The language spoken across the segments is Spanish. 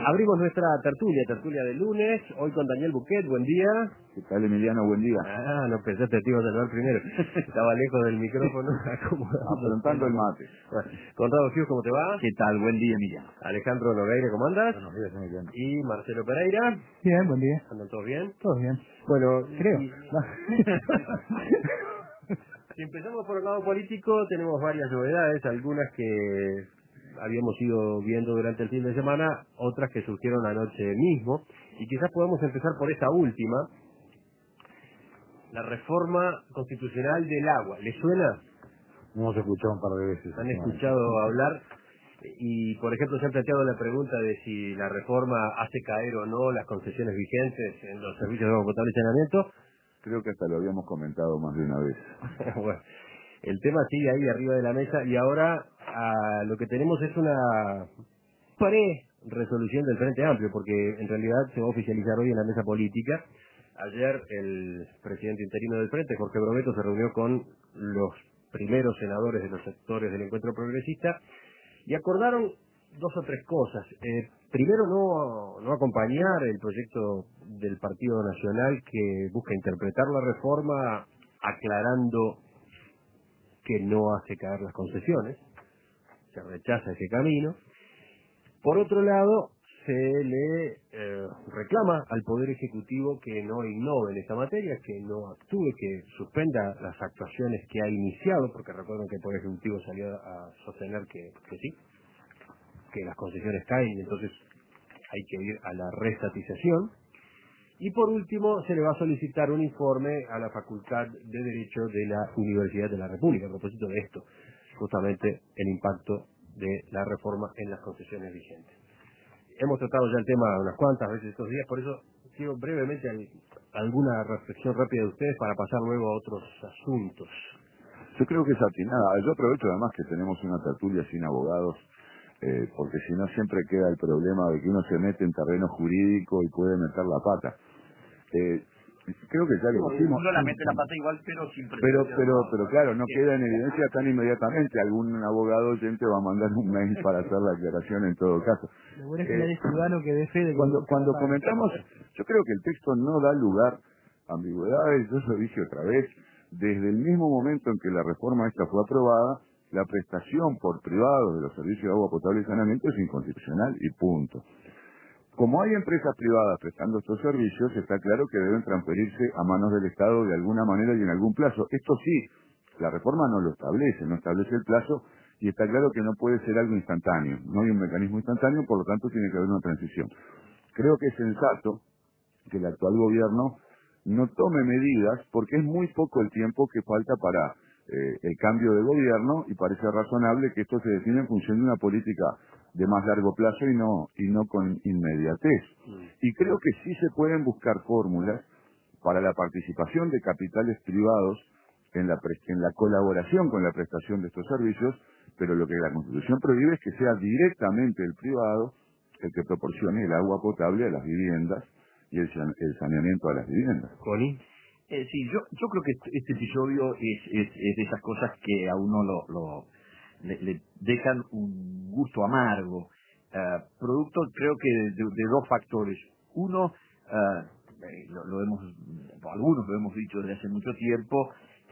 Abrimos nuestra tertulia de lunes, hoy con Daniel Buquet, buen día. ¿Qué tal, Emiliano? Buen día. No pensaste te iba a saludar primero. Estaba lejos del micrófono, Afrontando el mate. Bueno, Conrado Fius, ¿cómo te va? ¿Qué tal? Buen día, Emiliano. Alejandro Nogueira, ¿cómo andas? Buenos días, Emiliano. Y Marcelo Pereira. Bien, buen día. ¿Andan todos bien? Todo bien. Bueno, Creo. Si empezamos por el lado político, tenemos varias novedades, algunas que habíamos ido viendo durante el fin de semana, otras que surgieron anoche mismo, y quizás podamos empezar por esa última, la reforma constitucional del agua. ¿Les suena? Hemos escuchado un par de veces. ¿Han escuchado hablar? Y, por ejemplo, se han planteado la pregunta de si la reforma hace caer o no las concesiones vigentes en los servicios de agua potable y saneamiento. Creo que hasta lo habíamos comentado más de una vez. Bueno, el tema sigue ahí arriba de la mesa y ahora lo que tenemos es una pre-resolución del Frente Amplio, porque en realidad se va a oficializar hoy en la mesa política. Ayer el presidente interino del Frente, Jorge Brovetto, se reunió con los primeros senadores de los sectores del Encuentro Progresista y acordaron dos o tres cosas. Primero, no acompañar el proyecto del Partido Nacional que busca interpretar la reforma aclarando que no hace caer las concesiones. Se rechaza ese camino. Por otro lado, se le reclama al Poder Ejecutivo que no innove en esta materia, que no actúe, que suspenda las actuaciones que ha iniciado, porque recuerden que el Poder Ejecutivo salió a sostener que sí, que las concesiones caen y entonces hay que ir a la resatización. Y por último, se le va a solicitar un informe a la Facultad de Derecho de la Universidad de la República a propósito de esto, justamente el impacto de la reforma en las concesiones vigentes. Hemos tratado ya el tema unas cuantas veces estos días, por eso quiero brevemente alguna reflexión rápida de ustedes para pasar luego a otros asuntos. Yo creo que es atinada. Yo aprovecho además que tenemos una tertulia sin abogados, porque si no siempre queda el problema de que uno se mete en terreno jurídico y puede meter la pata. Creo que ya lo dijimos. Uno la mete la pata igual, pero sin Pero claro, no queda en evidencia tan inmediatamente. Algún abogado oyente va a mandar un mail para hacer la aclaración en todo caso. Lo bueno es que nadie ciudadano que dé fe de que Cuando comentamos, yo creo que el texto no da lugar a ambigüedades. Yo lo dije otra vez, desde el mismo momento en que la reforma esta fue aprobada, la prestación por privados de los servicios de agua potable y saneamiento es inconstitucional y punto. Como hay empresas privadas prestando estos servicios, está claro que deben transferirse a manos del Estado de alguna manera y en algún plazo. Esto sí, la reforma no lo establece, no establece el plazo y está claro que no puede ser algo instantáneo. No hay un mecanismo instantáneo, por lo tanto tiene que haber una transición. Creo que es sensato que el actual gobierno no tome medidas porque es muy poco el tiempo que falta para el cambio de gobierno y parece razonable que esto se define en función de una política de más largo plazo y no con inmediatez. Y creo que sí se pueden buscar fórmulas para la participación de capitales privados en la colaboración con la prestación de estos servicios, pero lo que la Constitución prohíbe es que sea directamente el privado el que proporcione el agua potable a las viviendas y el saneamiento a las viviendas. ¿Connie? Sí, yo creo que este episodio es de esas cosas que a uno le dejan un gusto amargo, producto creo que de dos factores. Uno, algunos lo hemos dicho desde hace mucho tiempo,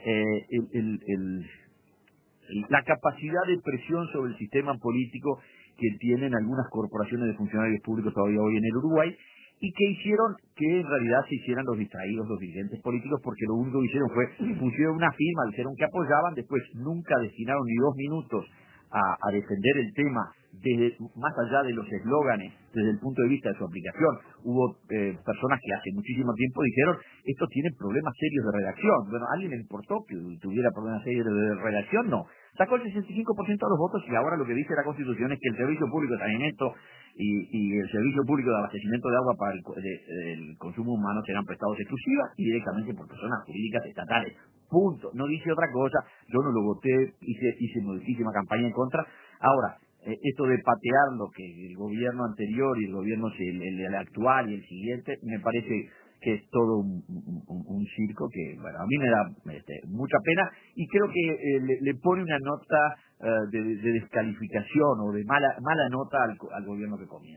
la capacidad de presión sobre el sistema político que tienen algunas corporaciones de funcionarios públicos todavía hoy en el Uruguay, y que hicieron que en realidad se hicieran los distraídos los dirigentes políticos, porque lo único que hicieron fue pusieron una firma, dijeron que apoyaban, después nunca destinaron ni 2 minutos a defender el tema desde más allá de los eslóganes, desde el punto de vista de su aplicación. Hubo personas que hace muchísimo tiempo dijeron esto tiene problemas serios de redacción. Bueno, ¿a alguien le importó que tuviera problemas serios de redacción? No. Sacó el 65% de los votos y ahora lo que dice la Constitución es que el servicio público de saneamiento y el servicio público de abastecimiento de agua para el consumo humano serán prestados exclusivas y directamente por personas jurídicas estatales. Punto. No dice otra cosa. Yo no lo voté, hice muchísima campaña en contra. Ahora, esto de patear lo que el gobierno anterior y el gobierno el actual y el siguiente, me parece que es todo un circo que, bueno, a mí me da mucha pena y creo que le pone una nota de descalificación o de mala nota al gobierno que comienza.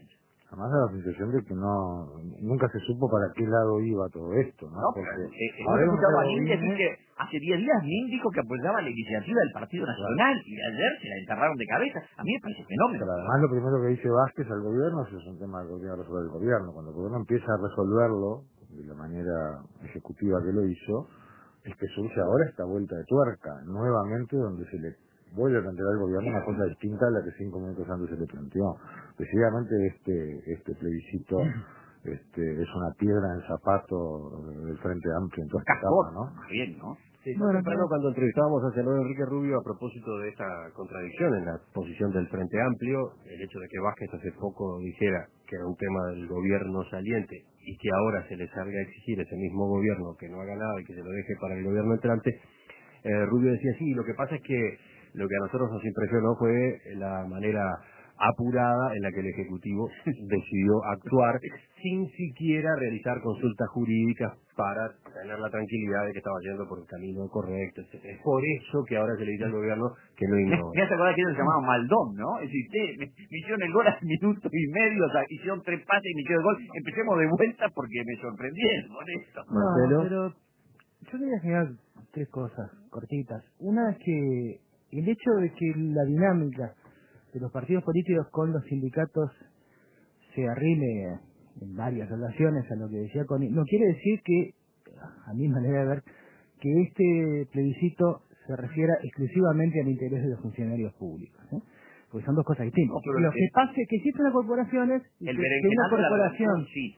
Además da la sensación de que nunca se supo para qué lado iba todo esto, ¿no? No, Porque hemos escuchado a Nin decir que hace 10 días Nin dijo que apoyaba la iniciativa del Partido Nacional y ayer se la enterraron de cabeza. A mí me parece fenómeno. Pero además lo primero que dice Vázquez al gobierno es un tema que tiene que resolver el gobierno. Cuando el gobierno empieza a resolverlo de la manera ejecutiva que lo hizo, es que surge ahora esta vuelta de tuerca, nuevamente donde se le vuelve a plantear al gobierno una cosa distinta a la que 5 minutos antes se le planteó. Decididamente este plebiscito es una piedra en el zapato del Frente Amplio en toda esta etapa, ¿no? Bien, ¿no? Sí, bueno, cuando entrevistábamos a senador Enrique Rubio a propósito de esta contradicción en la posición del Frente Amplio, el hecho de que Vázquez hace poco dijera que era un tema del gobierno saliente y que ahora se le salga a exigir ese mismo gobierno que no haga nada y que se lo deje para el gobierno entrante, Rubio decía sí, lo que pasa es que lo que a nosotros nos impresionó fue la manera apurada en la que el Ejecutivo decidió actuar sin siquiera realizar consultas jurídicas para tener la tranquilidad de que estaba yendo por el camino correcto, etc. Es por eso que ahora se le dice al gobierno que no ignore. Me hace acordar que ellos se llamaban Maldón, ¿no? Es decir, me hicieron el gol al minuto y medio, o sea, hicieron 3 pases y me hicieron el gol. Empecemos de vuelta porque me sorprendieron con esto. No, pero yo quería señalar 3 cosas cortitas. Una es que el hecho de que la dinámica de los partidos políticos con los sindicatos se arrime en varias relaciones a lo que decía Connie, no quiere decir que, a mi manera de ver, que este plebiscito se refiera exclusivamente al interés de los funcionarios públicos, ¿eh? Porque son 2 cosas distintas. No, Lo que pasa es que existen las corporaciones y el que berenjenal una de la corporación... relación, sí.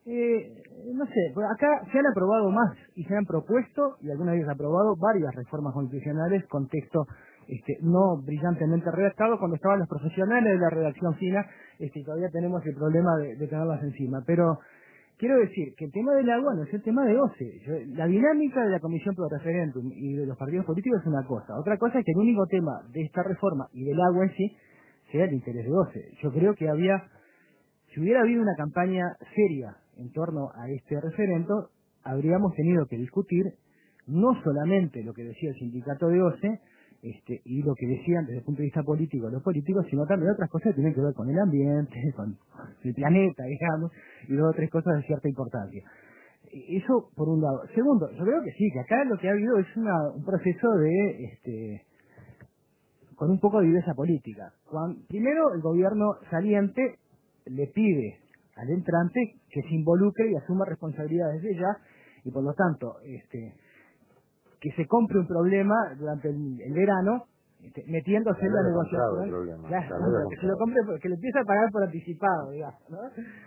No sé, pues acá se han aprobado más y se han propuesto, y algunas veces aprobado, varias reformas constitucionales con texto no brillantemente redactado, cuando estaban los profesionales de la redacción fina, todavía tenemos el problema de tenerlas encima. Pero quiero decir que el tema del agua no es el tema de OCE. La dinámica de la Comisión Pro Referéndum y de los partidos políticos es una cosa. Otra cosa es que el único tema de esta reforma y del agua en sí sea el interés de OCE. Yo creo que si hubiera habido una campaña seria en torno a este referendo, habríamos tenido que discutir no solamente lo que decía el sindicato de OCE y lo que decían desde el punto de vista político los políticos, sino también otras cosas que tienen que ver con el ambiente, con el planeta, digamos, y 2 o 3 cosas de cierta importancia. Eso por un lado. Segundo, yo creo que sí, que acá lo que ha habido es un proceso de con un poco de viveza política. Primero, el gobierno saliente le pide al entrante que se involucre y asuma responsabilidades desde ya, y por lo tanto, que se compre un problema durante el verano, metiéndose en la negociación. Claro, que se lo compre, que le empiece a pagar por anticipado, digamos, ¿no?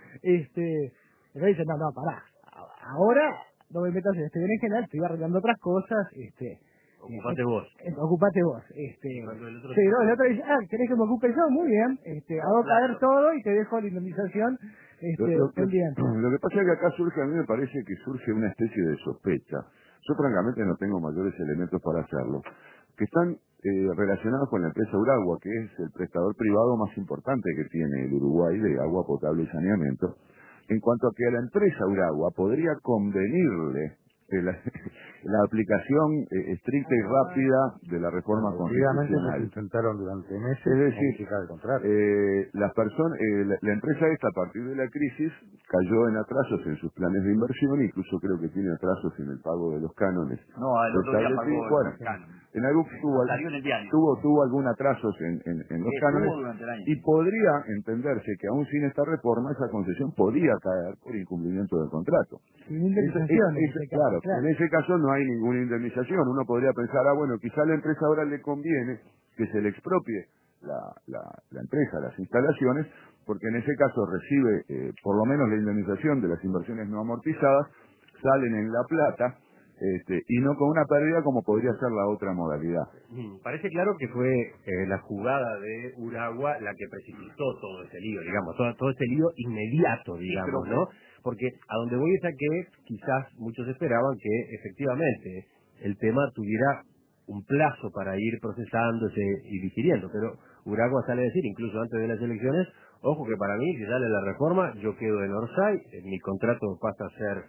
Pero dice, no, pará, ahora no me metas en este berenjenal, estoy arreglando otras cosas, Ocupate vos. Ocupate vos. Pero el otro dice, ¿querés que me ocupe yo? Muy bien. Hago caer todo y te dejo la indemnización pendiente. Lo que pasa es que acá a mí me parece que surge una especie de sospecha. Yo francamente no tengo mayores elementos para hacerlo. Que están relacionados con la empresa Uragua, que es el prestador privado más importante que tiene el Uruguay de agua potable y saneamiento. En cuanto a que a la empresa Uragua podría convenirle la aplicación estricta y rápida de la reforma constitucional. Intentaron durante meses es decir, modificar el contrato. Las personas, la empresa esta a partir de la crisis cayó en atrasos en sus planes de inversión, incluso creo que tiene atrasos en el pago de los cánones. No, el otro día pagó el cánon. En algún tuvo algún atrasos en los cánones y podría entenderse que aún sin esta reforma esa concesión podía caer por incumplimiento del contrato. Sin indemnización. Claro, en ese caso no hay ninguna indemnización. Uno podría pensar, bueno, quizá a la empresa ahora le conviene que se le expropie la empresa, las instalaciones, porque en ese caso recibe por lo menos la indemnización de las inversiones no amortizadas, salen en la plata, y no con una pérdida como podría ser la otra modalidad. Parece claro que fue la jugada de Uragua la que precipitó todo ese lío, digamos, todo ese lío inmediato, digamos, ¿no? Porque a donde voy es a que quizás muchos esperaban que efectivamente el tema tuviera un plazo para ir procesándose y digiriendo, pero Uragua sale a decir, incluso antes de las elecciones, ojo que para mí, si sale la reforma, yo quedo en Orsay, mi contrato pasa a ser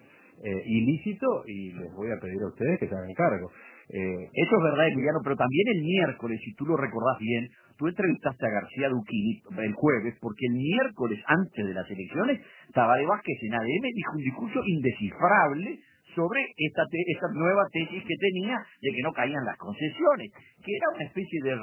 ilícito y les voy a pedir a ustedes que se hagan cargo. Eso es verdad, Emiliano, pero también el miércoles, si tú lo recordás bien, tú entrevistaste a García Duquini el jueves, porque el miércoles, antes de las elecciones, Tabaré Vázquez en ADM dijo un discurso indescifrable sobre esta nueva tesis que tenía de que no caían las concesiones, que era una especie de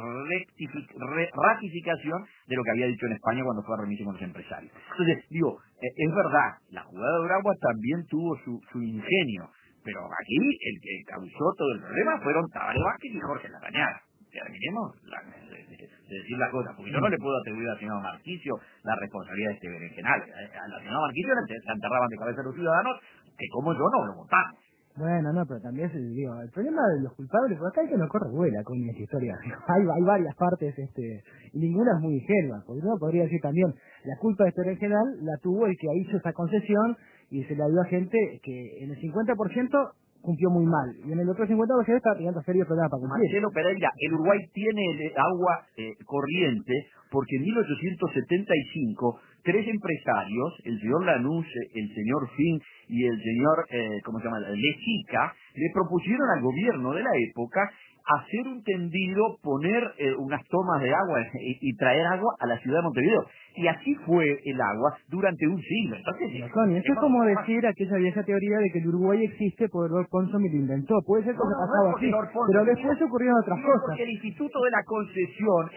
ratificación de lo que había dicho en España cuando fue a reunirse con los empresarios. Entonces, digo, es verdad, la jugada de Uragua también tuvo su ingenio, pero aquí el que causó todo el problema fueron Tabaré Vázquez y Jorge Larrañaga. Terminemos de decir las cosas, porque yo no le puedo atribuir al señor Marquicio la responsabilidad de este berenjenal. Al señor Marquicio se enterraban de cabeza los ciudadanos, que como yo no lo votamos. Bueno, no, pero también digo, el problema de los culpables, porque acá hay que no corre vuela con esta historia. Hay varias partes, y ninguna es muy ingenua, porque uno podría decir también, la culpa de este regional la tuvo el que hizo esa concesión y se la dio a gente que en el 50% cumplió muy mal, y en el otro 50% está teniendo serios problemas para cumplir. Marcelo Pereira, el Uruguay tiene el agua corriente porque en 1875 tres empresarios, el señor Lanús, el señor Fin y el señor, Lechica, le propusieron al gobierno de la época hacer un tendido, poner unas tomas de agua y traer agua a la ciudad de Montevideo. Y así fue el agua durante un siglo. Entonces, Tony, eso es como decir aquella vieja teoría de que el Uruguay existe porque Lord Ponson lo inventó. Puede ser que haya pasado así, pero después ocurrieron otras cosas. Porque el Instituto de la Concesión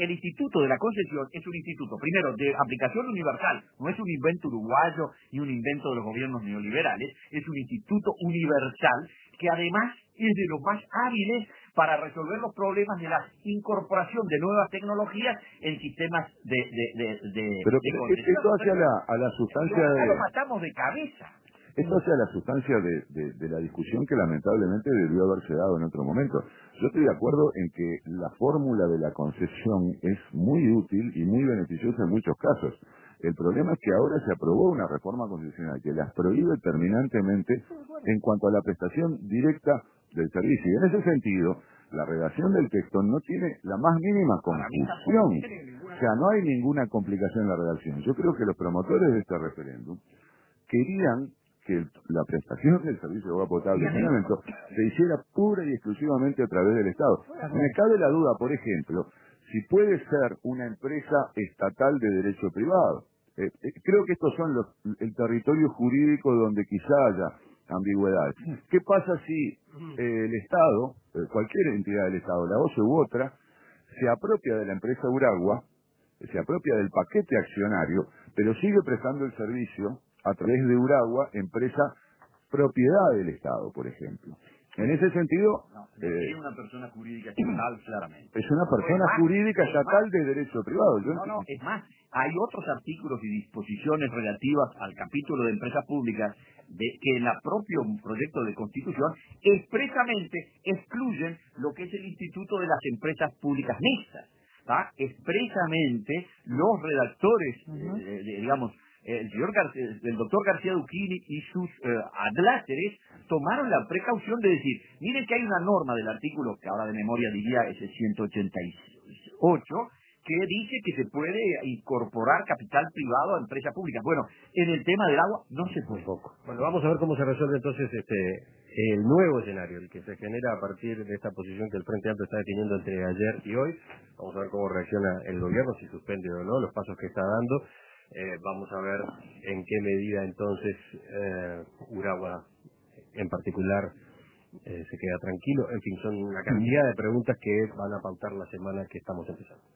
es un instituto, primero, de aplicación universal. No es un invento uruguayo ni un invento de los gobiernos neoliberales. Es un instituto universal que además es de los más hábiles para resolver los problemas de la incorporación de nuevas tecnologías en sistemas Pero esto hace a la sustancia de... de... lo matamos de cabeza. Esto hace a la sustancia de la discusión que lamentablemente debió haberse dado en otro momento. Yo estoy de acuerdo en que la fórmula de la concesión es muy útil y muy beneficiosa en muchos casos. El problema es que ahora se aprobó una reforma constitucional que las prohíbe terminantemente en cuanto a la prestación directa del servicio. Y en ese sentido, la redacción del texto no tiene la más mínima confusión. O sea, no hay ninguna complicación en la redacción. Yo creo que los promotores de este referéndum querían que la prestación del servicio de agua potable en momento se hiciera pura y exclusivamente a través del Estado. Me cabe la duda, por ejemplo, si puede ser una empresa estatal de derecho privado. Creo que estos son el territorio jurídico donde quizá haya ambigüedades. ¿Qué pasa si el Estado, cualquier entidad del Estado, la OCE u otra, se apropia de la empresa Uragua, se apropia del paquete accionario, pero sigue prestando el servicio a través de Uragua, empresa propiedad del Estado, por ejemplo? En ese sentido... es una persona jurídica estatal, claramente. Es una persona jurídica estatal de derecho privado. Es más, hay otros artículos y disposiciones relativas al capítulo de empresas públicas que en el propio proyecto de Constitución expresamente excluyen lo que es el Instituto de las Empresas Públicas Mixtas. Expresamente los redactores, el doctor García Duquini y sus adláteres tomaron la precaución de decir, miren que hay una norma del artículo, que ahora de memoria diría es el 188, que dice que se puede incorporar capital privado a empresas públicas. Bueno, en el tema del agua no se puede. Bueno, vamos a ver cómo se resuelve entonces el nuevo escenario, el que se genera a partir de esta posición que el Frente Amplio está definiendo entre ayer y hoy. Vamos a ver cómo reacciona el gobierno, si suspende o no, los pasos que está dando. Vamos a ver en qué medida entonces Uragua en particular se queda tranquilo. En fin, son una cantidad de preguntas que van a pautar la semana que estamos empezando.